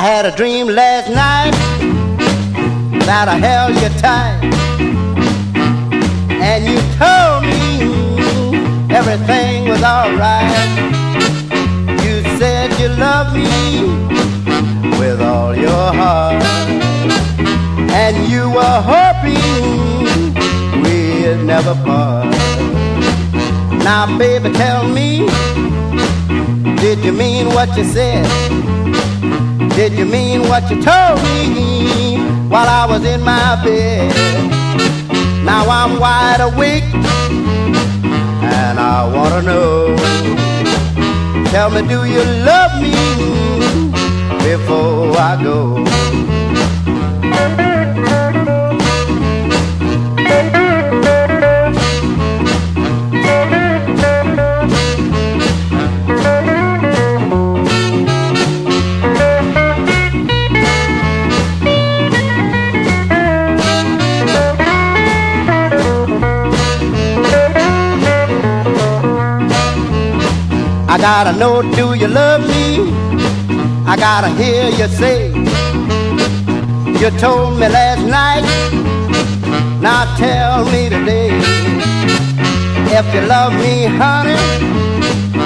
had a dream last night that I held you tight, and you told me everything was alright. You said you loved me with all your heart, and you were hoping we'd never part. Now baby, tell me, did you mean what you said? Did you mean what you told me while I was in my bed? Now I'm wide awake and I wanna know, tell me, do you love me before I go? I gotta know, do you love me? I gotta hear you say, you told me last night, now tell me today. If you love me, honey,